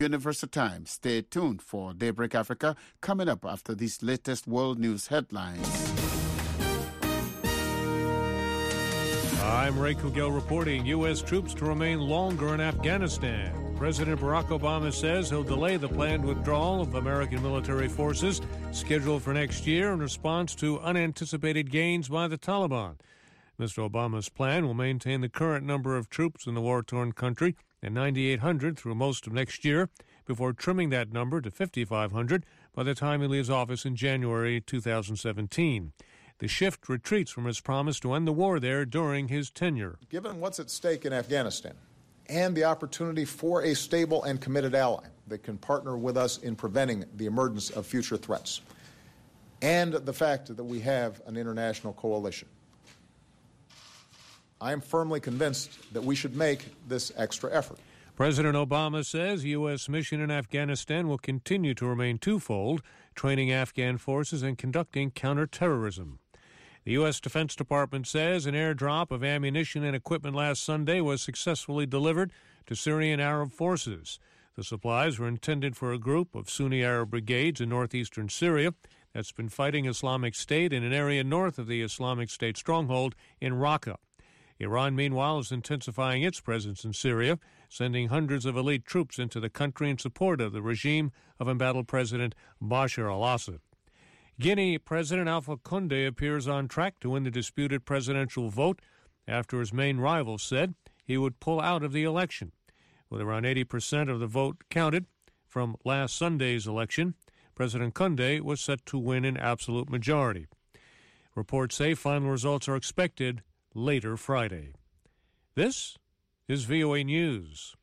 Universal Time. Stay tuned for Daybreak Africa coming up after these latest world news headlines. I'm Ray Kugel reporting U.S. troops to remain longer in Afghanistan. President Barack Obama says he'll delay the planned withdrawal of American military forces scheduled for next year in response to unanticipated gains by the Taliban. Mr. Obama's plan will maintain the current number of troops in the war-torn country at 9,800 through most of next year, before trimming that number to 5,500 by the time he leaves office in January 2017. The shift retreats from his promise to end the war there during his tenure. Given what's at stake in Afghanistan and the opportunity for a stable and committed ally that can partner with us in preventing the emergence of future threats, and the fact that we have an international coalition, I am firmly convinced that we should make this extra effort. President Obama says the U.S. mission in Afghanistan will continue to remain twofold, training Afghan forces and conducting counterterrorism. The U.S. Defense Department says an airdrop of ammunition and equipment last Sunday was successfully delivered to Syrian Arab forces. The supplies were intended for a group of Sunni Arab brigades in northeastern Syria that's been fighting Islamic State in an area north of the Islamic State stronghold in Raqqa. Iran, meanwhile, is intensifying its presence in Syria, sending hundreds of elite troops into the country in support of the regime of embattled President Bashar al-Assad. Guinea President Alpha Condé appears on track to win the disputed presidential vote after his main rival said he would pull out of the election. With around 80% of the vote counted from last Sunday's election, President Condé was set to win an absolute majority. Reports say final results are expected later Friday. This is VOA News.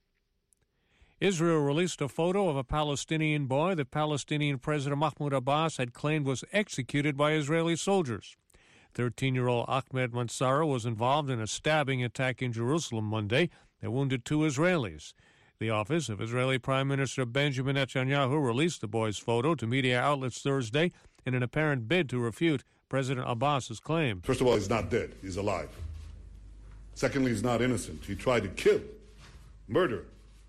Israel released a photo of a Palestinian boy that Palestinian President Mahmoud Abbas had claimed was executed by Israeli soldiers. 13-year-old Ahmed Mansara was involved in a stabbing attack in Jerusalem Monday that wounded 2 Israelis. The office of Israeli Prime Minister Benjamin Netanyahu released the boy's photo to media outlets Thursday in an apparent bid to refute President Abbas's claim. First of all, he's not dead. He's alive. Secondly, he's not innocent. He tried to kill, murder,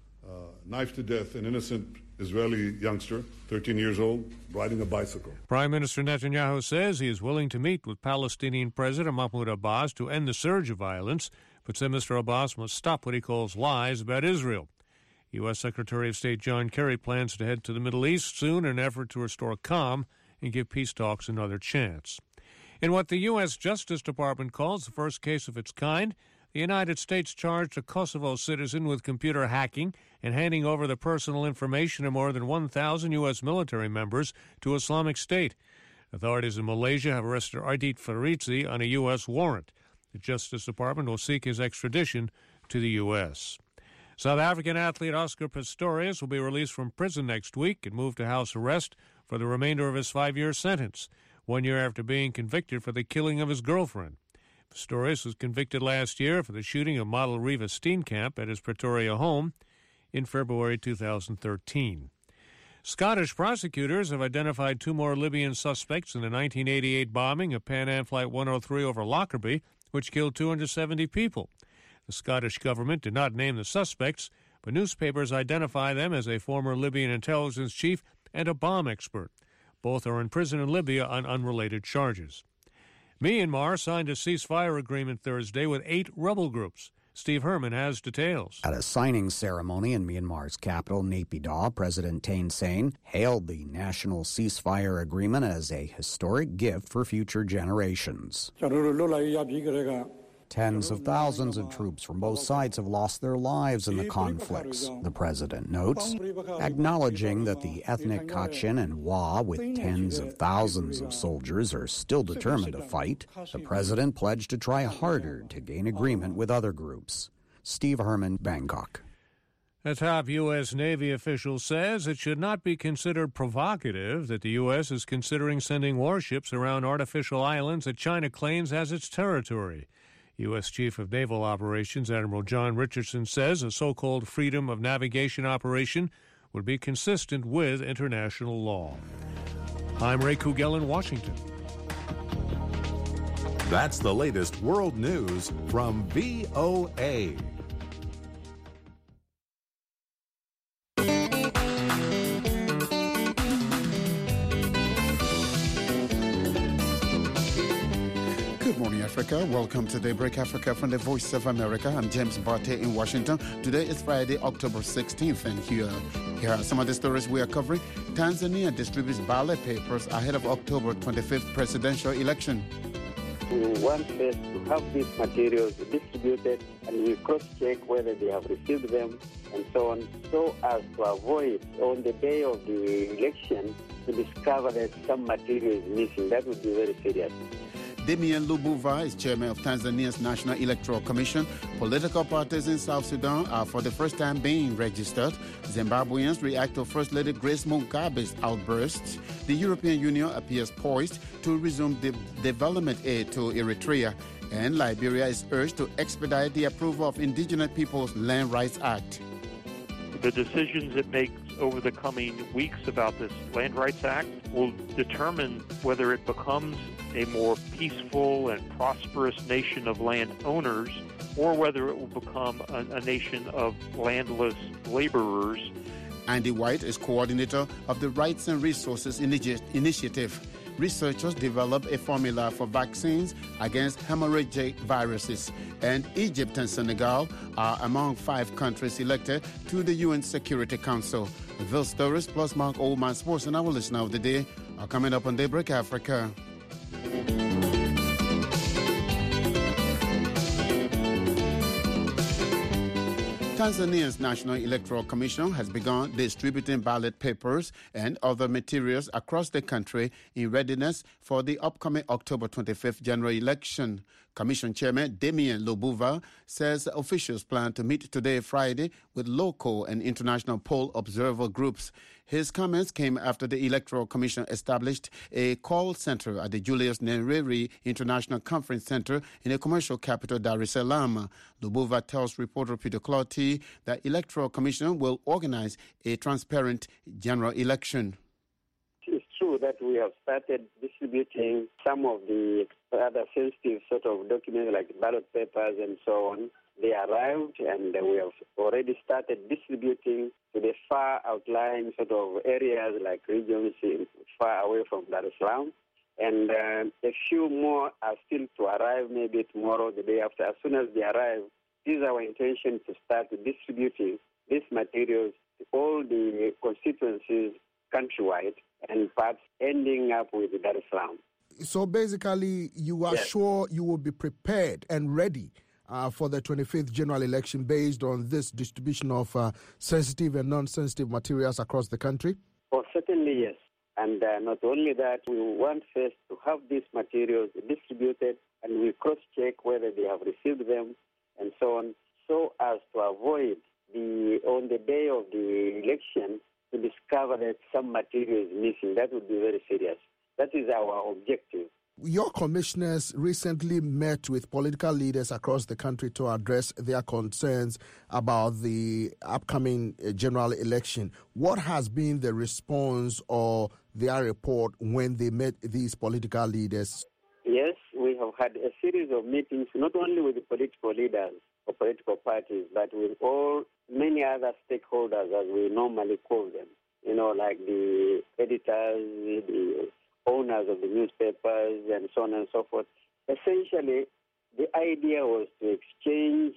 knife to death an innocent Israeli youngster, 13 years old, riding a bicycle. Prime Minister Netanyahu says he is willing to meet with Palestinian President Mahmoud Abbas to end the surge of violence, but said Mr. Abbas must stop what he calls lies about Israel. U.S. Secretary of State John Kerry plans to head to the Middle East soon in an effort to restore calm and give peace talks another chance. In what the U.S. Justice Department calls the first case of its kind, the United States charged a Kosovo citizen with computer hacking and handing over the personal information of more than 1,000 U.S. military members to Islamic State. Authorities in Malaysia have arrested Ardit Farizi on a U.S. warrant. The Justice Department will seek his extradition to the U.S. South African athlete Oscar Pistorius will be released from prison next week and moved to house arrest for the remainder of his 5-year sentence, 1 year after being convicted for the killing of his girlfriend. Pistorius was convicted last year for the shooting of model Reva Steenkamp at his Pretoria home in February 2013. Scottish prosecutors have identified 2 more Libyan suspects in the 1988 bombing of Pan Am Flight 103 over Lockerbie, which killed 270 people. The Scottish government did not name the suspects, but newspapers identify them as a former Libyan intelligence chief and a bomb expert. Both are in prison in Libya on unrelated charges. Myanmar signed a ceasefire agreement Thursday with 8 rebel groups. Steve Herman has details. At a signing ceremony in Myanmar's capital, Naypyidaw, President Thein Sein hailed the national ceasefire agreement as a historic gift for future generations. Tens of thousands of troops from both sides have lost their lives in the conflicts, the president notes, acknowledging that the ethnic Kachin and Wa, with tens of thousands of soldiers, are still determined to fight. The president pledged to try harder to gain agreement with other groups. Steve Herman, Bangkok. A top U.S. Navy official says it should not be considered provocative that the U.S. is considering sending warships around artificial islands that China claims as its territory. U.S. Chief of Naval Operations Admiral John Richardson says a so-called freedom of navigation operation would be consistent with international law. I'm Ray Kugel in Washington. That's the latest world news from VOA. morning, Africa. Welcome to Daybreak Africa from the Voice of America. I'm James Barté in Washington. Today is Friday, October 16th, and here are some of the stories we are covering. Tanzania distributes ballot papers ahead of October 25th presidential election. We want first to have these materials distributed, and we cross-check whether they have received them and so on, so as to avoid on the day of the election to discover that some material is missing. That would be very serious. Damian Lubuva is chairman of Tanzania's National Electoral Commission. Political parties in South Sudan are for the first time being registered. Zimbabweans react to First Lady Grace Mugabe's outbursts. The European Union appears poised to resume development aid to Eritrea. And Liberia is urged to expedite the approval of Indigenous Peoples Land Rights Act. The decisions it makes over the coming weeks about this Land Rights Act will determine whether it becomes a more peaceful and prosperous nation of landowners, or whether it will become a nation of landless laborers. Andy White is coordinator of the Rights and Resources Initiative. Researchers developed a formula for vaccines against hemorrhagic viruses. And Egypt and Senegal are among 5 countries elected to the UN Security Council. Those stories plus Mark Oldman Sports and our listener of the day are coming up on Daybreak Africa. Tanzania's National Electoral Commission has begun distributing ballot papers and other materials across the country in readiness for the upcoming October 25th general election. Commission Chairman Damian Lubuva says officials plan to meet today, Friday, with local and international poll observer groups. His comments came after the Electoral Commission established a call center at the Julius Nyerere International Conference Center in the commercial capital Dar es Salaam. Lubuva tells reporter Peter Clotty that Electoral Commission will organize a transparent general election. It's true that we have started distributing some of the other sensitive sort of documents like ballot papers and so on. They arrived, and we have already started distributing to the far outlying sort of areas like regions far away from Dar es Salaam. And a few more are still to arrive, maybe tomorrow, the day after. As soon as they arrive, it is our intention to start distributing these materials to all the constituencies countrywide, and perhaps ending up with Dar es Salaam. So basically, you are sure you will be prepared and ready for the 25th general election based on this distribution of sensitive and non-sensitive materials across the country? Oh, certainly, yes. And not only that, we want first to have these materials distributed, and we cross-check whether they have received them and so on, so as to avoid on the day of the election to discover that some material is missing. That would be very serious. That is our objective. Your commissioners recently met with political leaders across the country to address their concerns about the upcoming general election. What has been the response or their report when they met these political leaders? Yes, we have had a series of meetings, not only with the political leaders or political parties, but with many other stakeholders, as we normally call them, like the editors, the owners of the newspapers, and so on and so forth. Essentially, the idea was to exchange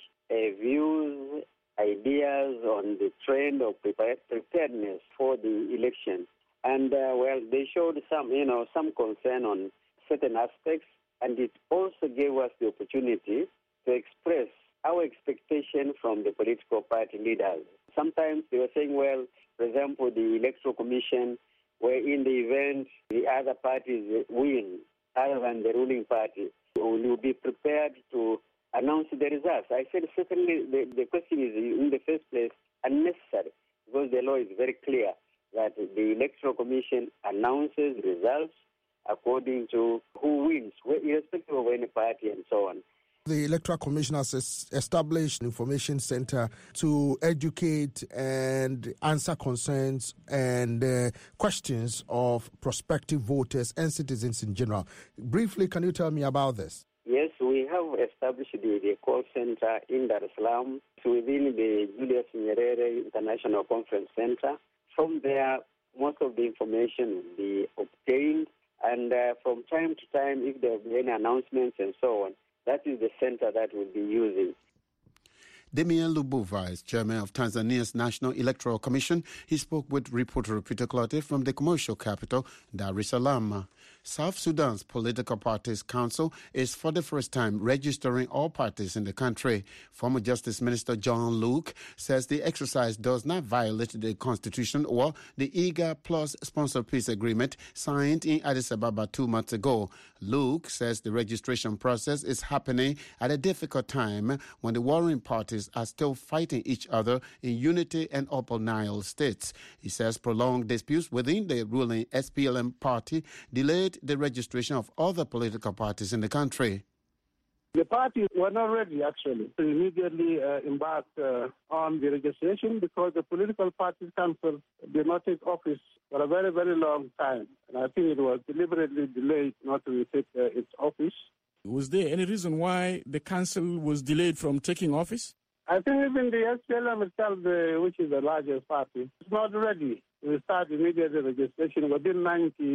views, ideas on the trend of preparedness for the election. And, they showed some concern on certain aspects, and it also gave us the opportunity to express our expectation from the political party leaders. Sometimes they were saying, for example, the Electoral Commission, where in the event the other parties win, other than the ruling party, will you be prepared to announce the results? I said certainly the question is in the first place unnecessary, because the law is very clear that the Electoral Commission announces results according to who wins, irrespective of any party and so on. The Electoral Commission has established an information center to educate and answer concerns and questions of prospective voters and citizens in general. Briefly, can you tell me about this? Yes, we have established the call center in Dar es Salaam within the Julius Nyerere International Conference Center. From there, most of the information will be obtained And from time to time, if there will be any announcements and so on, that is the center that we'll be using. Damian Lubuva is chairman of Tanzania's National Electoral Commission. He spoke with reporter Peter Clotte from the commercial capital, Dar es Salaam. South Sudan's Political Parties Council is for the first time registering all parties in the country. Former Justice Minister John Luke says the exercise does not violate the Constitution or the IGA Plus Sponsor Peace Agreement signed in Addis Ababa 2 months ago. Luke says the registration process is happening at a difficult time when the warring parties are still fighting each other in Unity and Upper Nile states. He says prolonged disputes within the ruling SPLM party delayed the registration of other political parties in the country. The parties were not ready, actually, to immediately embark on the registration because the Political Parties Council did not take office for a very, very long time. And I think it was deliberately delayed not to take its office. Was there any reason why the council was delayed from taking office? I think even the SPLM itself, which is the largest party, is not ready to start immediate registration within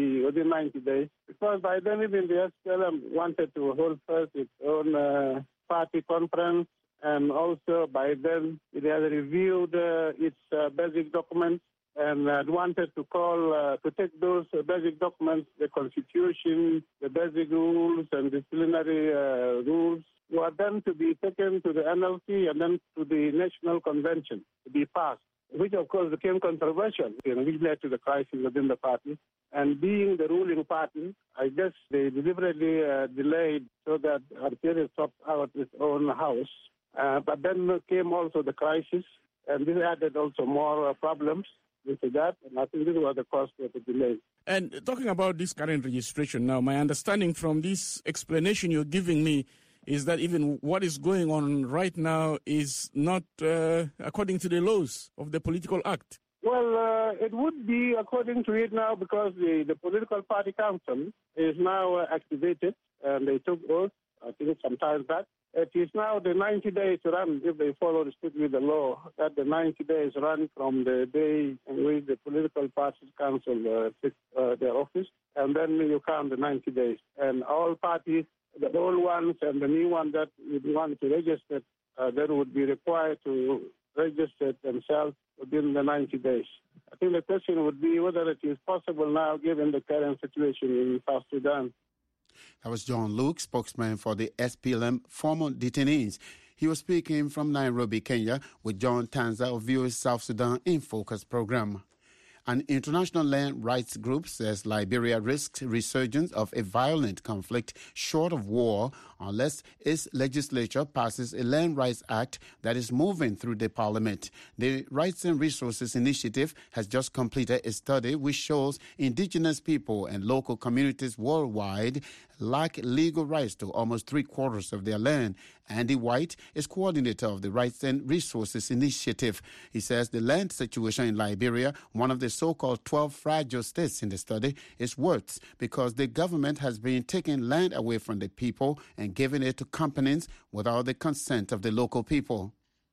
90 days. Because by then even the SPLM wanted to hold first its own party conference, and also by then it has reviewed its basic documents and wanted to take those basic documents, the Constitution, the basic rules and disciplinary rules, were then to be taken to the NLC and then to the National Convention to be passed, which of course became controversial, which led to the crisis within the party. And being the ruling party, I guess they deliberately delayed so that Algeria stopped out its own house. But then came also the crisis, and this added also more problems into that, and I think this was the cause of the delay. And talking about this current registration now, my understanding from this explanation you're giving me is that even what is going on right now is not according to the laws of the political act. Well, it would be according to it now because the Political Party Council is now activated, and they took oath, I think, some time back. It is now the 90 days run, if they follow strictly the law, that the 90 days run from the day in which the Political Parties Council takes their office, and then you count the 90 days. And all parties, the old ones and the new ones that would want to register, then would be required to register themselves within the 90 days. I think the question would be whether it is possible now, given the current situation in South Sudan. That was John Luke, spokesman for the SPLM former detainees. He was speaking from Nairobi, Kenya, with John Tanza of VOA South Sudan in Focus program. An international land rights group says Liberia risks resurgence of a violent conflict short of war unless its legislature passes a Land Rights Act that is moving through the parliament. The Rights and Resources Initiative has just completed a study which shows indigenous people and local communities worldwide lack legal rights to almost 3/4 of their land. Andy White is coordinator of the Rights and Resources Initiative. He says the land situation in Liberia, one of the so-called 12 fragile states in the study, is worse because the government has been taking land away from the people and giving it to companies without the consent of the local people.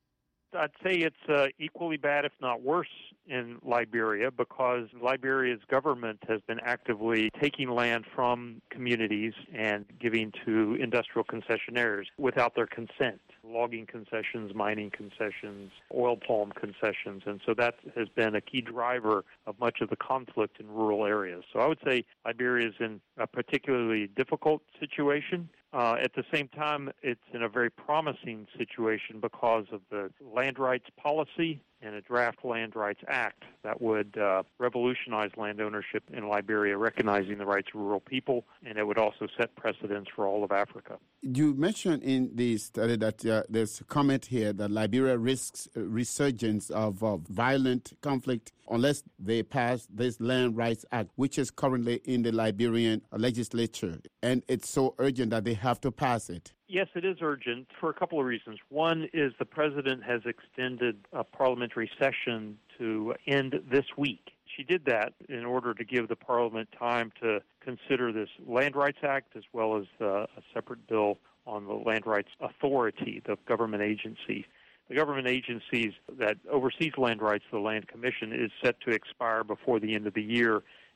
I'd say it's equally bad, if not worse, in Liberia because Liberia's government has been actively taking land from communities and giving to industrial concessionaires without their consent. Logging concessions, mining concessions, oil palm concessions, and so that has been a key driver of much of the conflict in rural areas. So I would say Liberia is in a particularly difficult situation. At the same time, it's in a very promising situation because of the land rights policy and a draft Land Rights Act that would revolutionize land ownership in Liberia, recognizing the rights of rural people, and it would also set precedents for all of Africa. You mentioned in the study that there's a comment here that Liberia risks resurgence of violent conflict unless they pass this Land Rights Act, which is currently in the Liberian legislature, and it's so urgent that they have to pass it. Yes, it is urgent for a couple of reasons. One is the president has extended a parliamentary session to end this week. She did that in order to give the parliament time to consider this Land Rights Act as well as a separate bill on the Land Rights Authority, the government agency. The government agencies that oversees land rights, the Land Commission, is set to expire before the end of the year.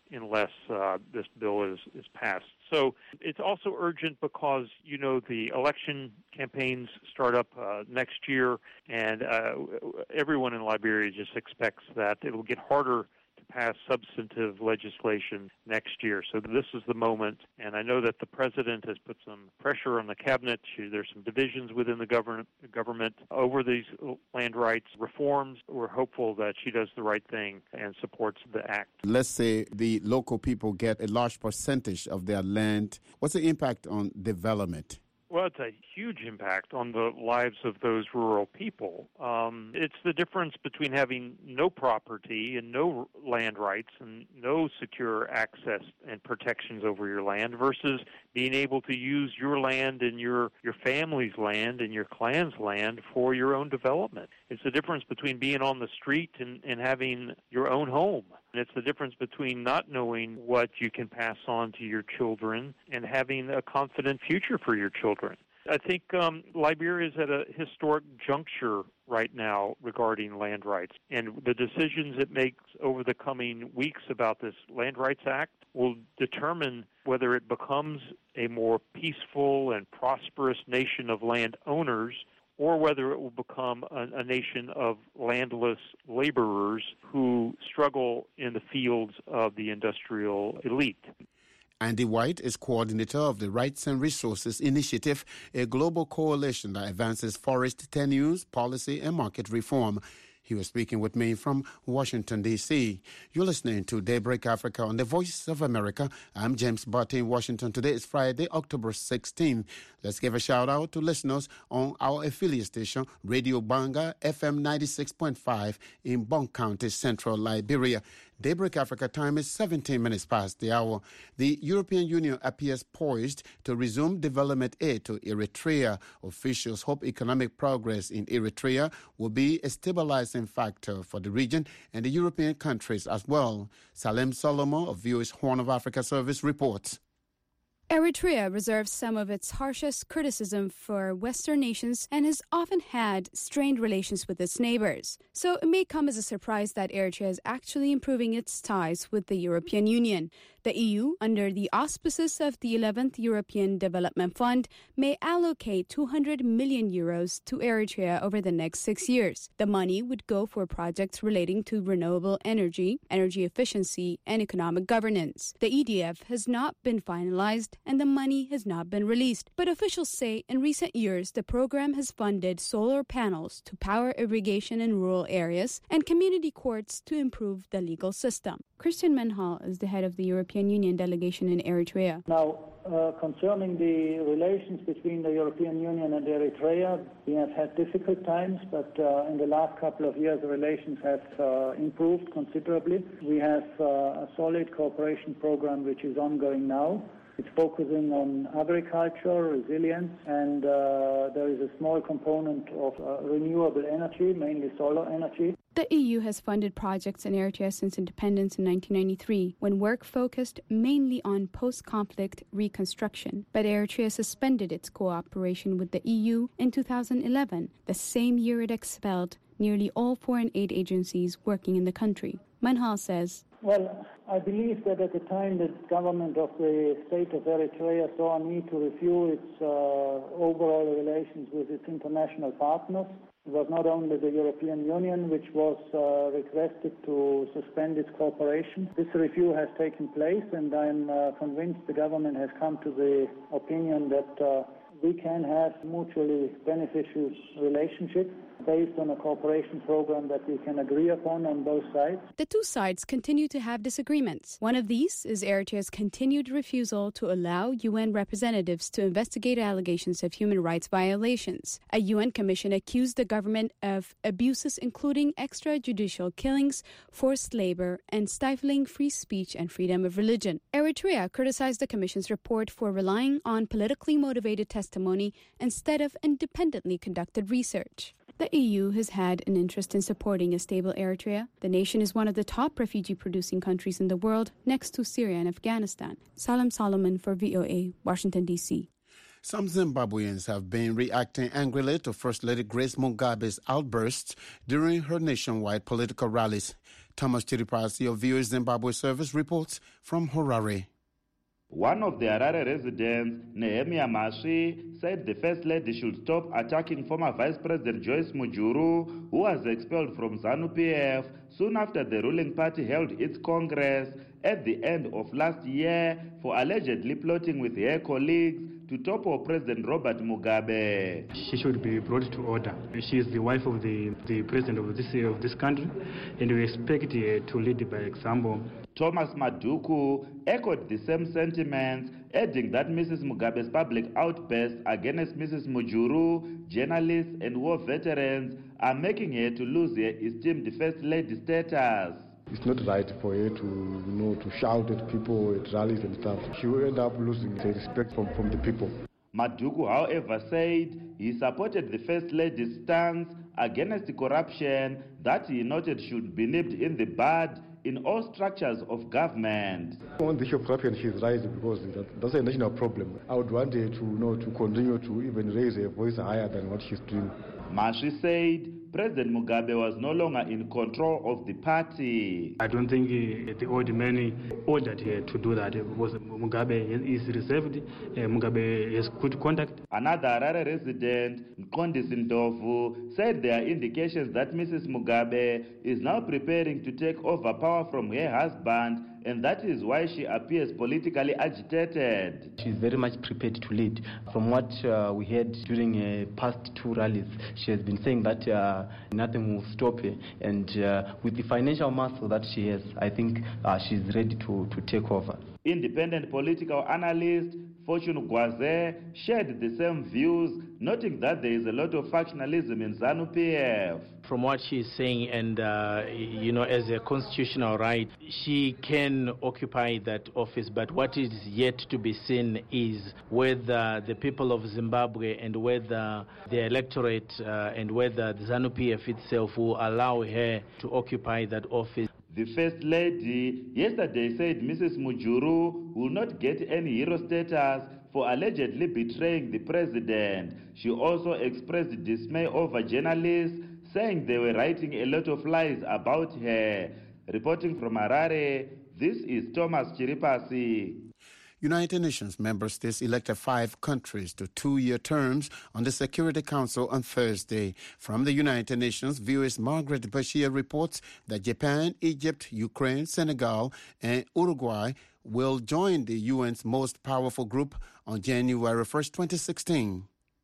unless this bill is passed. So it's also urgent because, the election campaigns start up next year, and everyone in Liberia just expects that it will get harder to pass substantive legislation next year. So this is the moment, and I know that the president has put some pressure on the cabinet. There's some divisions within the government over these land rights reforms. We're hopeful that she does the right thing and supports the act. Let's say the local people get a large percentage of their land. What's the impact on development? Well, it's a huge impact on the lives of those rural people. It's the difference between having no property and no land rights and no secure access and protections over your land versus being able to use your land and your family's land and your clan's land for your own development. It's the difference between being on the street and having your own home. And it's the difference between not knowing what you can pass on to your children and having a confident future for your children. I think Liberia is at a historic juncture right now regarding land rights. And the decisions it makes over the coming weeks about this Land Rights Act will determine whether it becomes a more peaceful and prosperous nation of landowners or whether it will become a nation of landless laborers who struggle in the fields of the industrial elite. Andy White is coordinator of the Rights and Resources Initiative, a global coalition that advances forest tenures, policy, and market reform. He was speaking with me from Washington, D.C. You're listening to Daybreak Africa on the Voice of America. I'm James Barty in Washington. Today is Friday, October 16th. Let's give a shout-out to listeners on our affiliate station, Radio Banga, FM 96.5 in Bonk County, Central Liberia. Daybreak Africa time is 17 minutes past the hour. The European Union appears poised to resume development aid to Eritrea. Officials hope economic progress in Eritrea will be a stabilizing factor for the region and the European countries as well. Salem Solomon of VOA's Horn of Africa Service reports. Eritrea reserves some of its harshest criticism for Western nations and has often had strained relations with its neighbors. So it may come as a surprise that Eritrea is actually improving its ties with the European Union. The EU, under the auspices of the 11th European Development Fund, may allocate 200 million euros to Eritrea over the next 6 years. The money would go for projects relating to renewable energy, energy efficiency, and economic governance. The EDF has not been finalized and the money has not been released. But officials say in recent years the program has funded solar panels to power irrigation in rural areas and community courts to improve the legal system. Christian Menhal is the head of the European Union delegation in Eritrea. Now, concerning the relations between the European Union and Eritrea, we have had difficult times, but in the last couple of years the relations have improved considerably. We have a solid cooperation program which is ongoing now. It's focusing on agriculture, resilience, and there is a small component of renewable energy, mainly solar energy. The EU has funded projects in Eritrea since independence in 1993, when work focused mainly on post-conflict reconstruction. But Eritrea suspended its cooperation with the EU in 2011, the same year it expelled nearly all foreign aid agencies working in the country. Manhal says, well, I believe that at the time the government of the state of Eritrea saw a need to review its overall relations with its international partners. It was not only the European Union which was requested to suspend its cooperation. This review has taken place, and I'm convinced the government has come to the opinion that we can have mutually beneficial relationship based on a cooperation program that we can agree upon on both sides. The two sides continue to have disagreements. One of these is Eritrea's continued refusal to allow UN representatives to investigate allegations of human rights violations. A UN commission accused the government of abuses including extrajudicial killings, forced labor, and stifling free speech and freedom of religion. Eritrea criticized the commission's report for relying on politically motivated testimony instead of independently conducted research. The EU has had an interest in supporting a stable Eritrea. The nation is one of the top refugee-producing countries in the world, next to Syria and Afghanistan. Salam Solomon for VOA, Washington, D.C. Some Zimbabweans have been reacting angrily to First Lady Grace Mugabe's outbursts during her nationwide political rallies. Thomas Chiripasi of VOA Zimbabwe Service reports from Harare. One of the Harare residents, Nehemia Maswi, said the First Lady should stop attacking former Vice President Joyce Mujuru, who was expelled from ZANU-PF soon after the ruling party held its Congress at the end of last year for allegedly plotting with her colleagues to topple President Robert Mugabe. She should be brought to order. She is the wife of the president of this country, and we expect her to lead by example. Thomas Maduku echoed the same sentiments, adding that Mrs. Mugabe's public outbursts against Mrs. Mujuru, journalists and war veterans are making her to lose her esteemed First Lady status. It's not right for her to shout at people at rallies and stuff. She will end up losing the respect from the people. Maduku, however, said he supported the First Lady's stance against corruption that he noted should be nipped in the bud in all structures of government. On the issue of corruption, she's right because that's a national problem. I would want her to continue to even raise her voice higher than what she's doing. Maswi said President Mugabe was no longer in control of the party. I don't think the old man ordered her to do that because Mugabe is reserved. Mugabe has good contact. Another Harare resident, Nkondi Sindovu, said there are indications that Mrs. Mugabe is now preparing to take over power from her husband, and that is why she appears politically agitated. She's very much prepared to lead. From what we heard during past two rallies, she has been saying that nothing will stop her. And with the financial muscle that she has, I think she's ready to take over. Independent political analyst Fortune Gwaze shared the same views, noting that there is a lot of factionalism in ZANU-PF. From what she is saying, and as a constitutional right, she can occupy that office, but what is yet to be seen is whether the people of Zimbabwe and whether the electorate and whether the ZANU-PF itself will allow her to occupy that office. The First Lady yesterday said Mrs. Mujuru will not get any hero status for allegedly betraying the president. She also expressed dismay over journalists, saying they were writing a lot of lies about her. Reporting from Harare, this is Thomas Chiripasi. United Nations member states elected 5 countries to 2-year terms on the Security Council on Thursday. From the United Nations, VOA's Margaret Bashir reports that Japan, Egypt, Ukraine, Senegal, and Uruguay will join the UN's most powerful group on January 1st, 2016.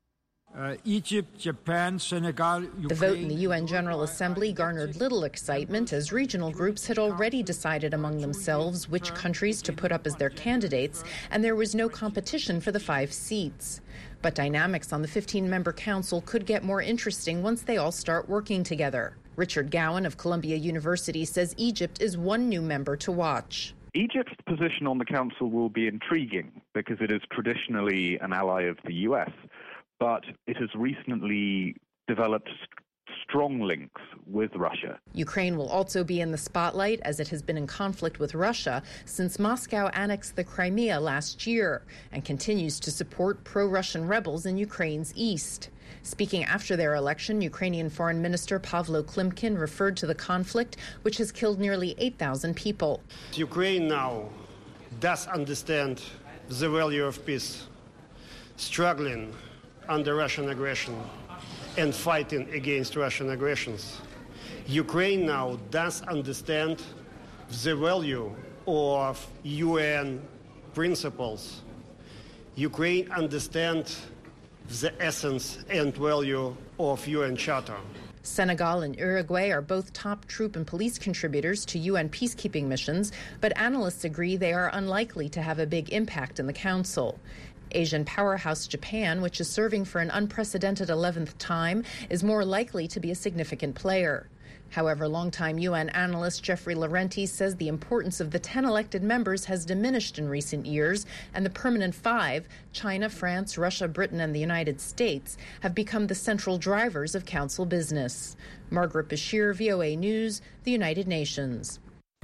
Egypt, Japan, Senegal, Ukraine. The vote in the UN General Assembly garnered little excitement as regional groups had already decided among themselves which countries to put up as their candidates, and there was no competition for the 5 seats. But dynamics on the 15-member council could get more interesting once they all start working together. Richard Gowan of Columbia University says Egypt is one new member to watch. Egypt's position on the council will be intriguing because it is traditionally an ally of the US. But it has recently developed strong links with Russia. Ukraine will also be in the spotlight as it has been in conflict with Russia since Moscow annexed the Crimea last year and continues to support pro-Russian rebels in Ukraine's east. Speaking after their election, Ukrainian Foreign Minister Pavlo Klimkin referred to the conflict, which has killed nearly 8,000 people. Ukraine now does understand the value of peace, struggling under Russian aggression and fighting against Russian aggressions. Ukraine now does understand the value of UN principles. Ukraine understands the essence and value of UN Charter. Senegal and Uruguay are both top troop and police contributors to UN peacekeeping missions, but analysts agree they are unlikely to have a big impact in the Council. Asian powerhouse Japan, which is serving for an unprecedented 11th time, is more likely to be a significant player. However, longtime UN analyst Jeffrey Laurenti says the importance of the 10 elected members has diminished in recent years, and the permanent 5, China, France, Russia, Britain, and the United States, have become the central drivers of Council business. Margaret Bashir, VOA News, the United Nations.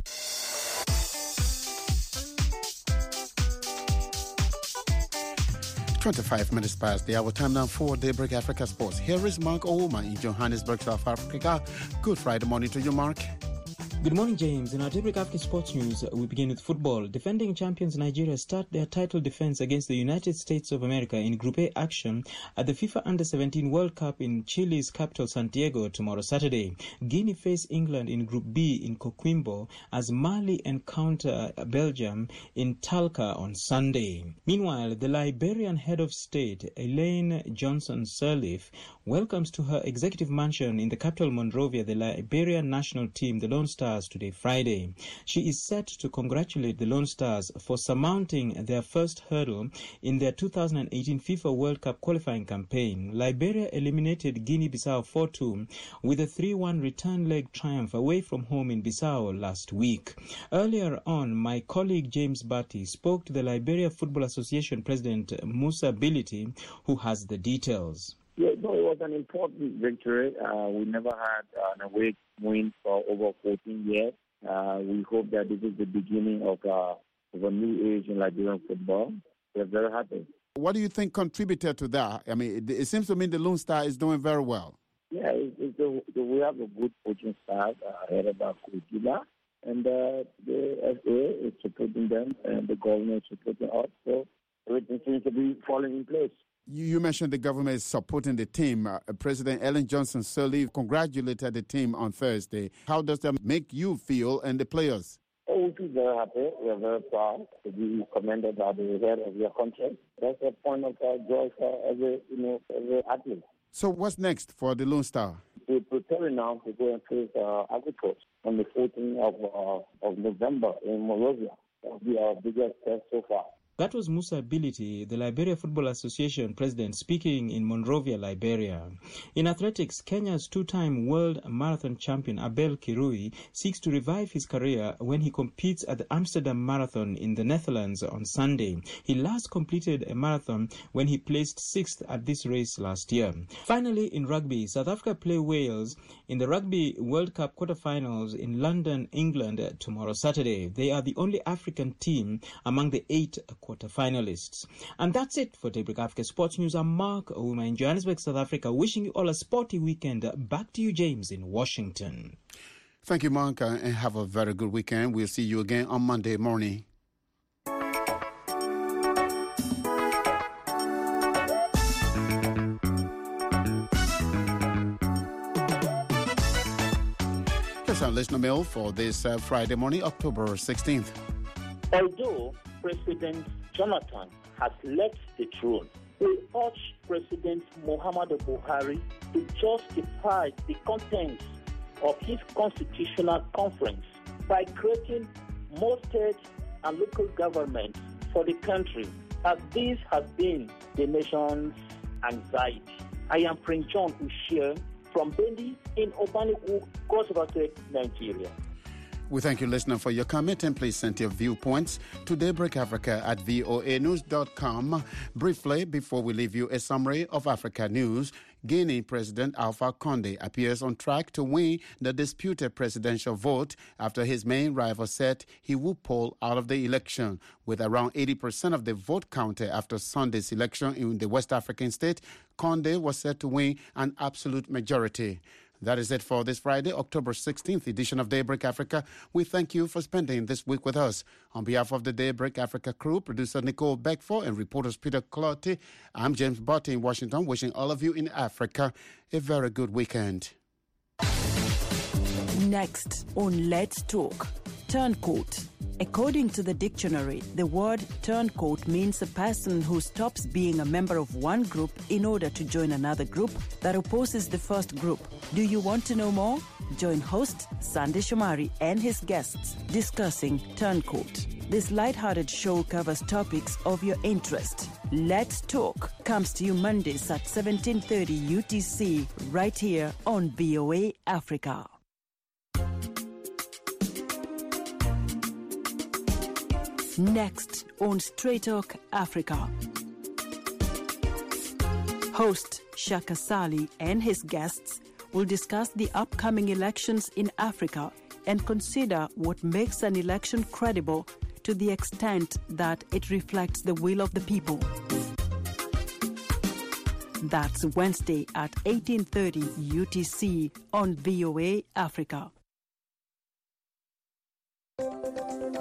25 minutes past the hour. Time now for Daybreak Africa Sports. Here is Mark Ouma in Johannesburg, South Africa. Good Friday morning to you, Mark. Good morning, James. In our Daybreak Africa Sports News, we begin with football. Defending champions Nigeria start their title defense against the United States of America in Group A action at the FIFA Under-17 World Cup in Chile's capital, Santiago, tomorrow Saturday. Guinea face England in Group B in Coquimbo as Mali encounter Belgium in Talca on Sunday. Meanwhile, the Liberian head of state, Elaine Johnson Sirleaf, welcomes to her executive mansion in the capital Monrovia the Liberian national team, the Lone Stars, today, Friday. She is set to congratulate the Lone Stars for surmounting their first hurdle in their 2018 FIFA World Cup qualifying campaign. Liberia eliminated Guinea-Bissau 4-2 with a 3-1 return leg triumph away from home in Bissau last week. Earlier on, my colleague James Batty spoke to the Liberia Football Association President Musa Bility, who has the details. Yeah, no, it was an important victory. We never had an away win for over 14 years. We hope that this is the beginning of a new age in Liberian football. We're very happy. What do you think contributed to that? I mean, it seems to me the Lone Star is doing very well. Yeah, we have a good coaching staff headed by Coach Gila, and the FA is supporting them, and the government is supporting us. So everything seems to be falling in place. You mentioned the government is supporting the team. President Ellen Johnson Sirleaf congratulated the team on Thursday. How does that make you feel and the players? Oh, we feel very happy. We are very proud to be commended by the head of your country. That's a point of joy for every athlete. So what's next for the Lone Star? We're preparing now to go and face Ivory Coast on the 14th of November in Monrovia. That will be our biggest test so far. That was Musa Bility, the Liberia Football Association president, speaking in Monrovia, Liberia. In athletics, Kenya's two-time world marathon champion Abel Kirui seeks to revive his career when he competes at the Amsterdam Marathon in the Netherlands on Sunday. He last completed a marathon when he placed 6th at this race last year. Finally, in rugby, South Africa play Wales in the Rugby World Cup quarterfinals in London, England, tomorrow Saturday. They are the only African team among the 8 quarter-finalists. And that's it for Daybreak Africa Sports News. I'm Mark Ouma in Johannesburg, South Africa, wishing you all a sporty weekend. Back to you, James, in Washington. Thank you, Mark, and have a very good weekend. We'll see you again on Monday morning. Here's our listener mail for this Friday morning, October 16th. Although President Jonathan has left the throne, we urge President Muhammadu Buhari to justify the contents of his constitutional conference by creating more state and local governments for the country, as this has been the nation's anxiety. I am Prince John Ushia from Bendi in Obaniku, Cross River, Nigeria. We thank you, listener, for your comment, and please send your viewpoints to daybreakafrica@voanews.com. Briefly, before we leave you, a summary of Africa news. Guinea President Alpha Condé appears on track to win the disputed presidential vote after his main rival said he would pull out of the election. With around 80% of the vote counted after Sunday's election in the West African state, Condé was said to win an absolute majority. That is it for this Friday, October 16th edition of Daybreak Africa. We thank you for spending this week with us. On behalf of the Daybreak Africa crew, producer Nicole Beckford and reporters Peter Clottey, I'm James Barty in Washington, wishing all of you in Africa a very good weekend. Next on Let's Talk, turncoat. According to the dictionary, the word turncoat means a person who stops being a member of one group in order to join another group that opposes the first group. Do you want to know more? Join host Sandy Shomari and his guests discussing turncoat. This lighthearted show covers topics of your interest. Let's Talk comes to you Mondays at 17:30 UTC right here on VOA Africa. Next on Straight Talk Africa. Host Shaka Sali and his guests will discuss the upcoming elections in Africa and consider what makes an election credible to the extent that it reflects the will of the people. That's Wednesday at 18:30 UTC on VOA Africa.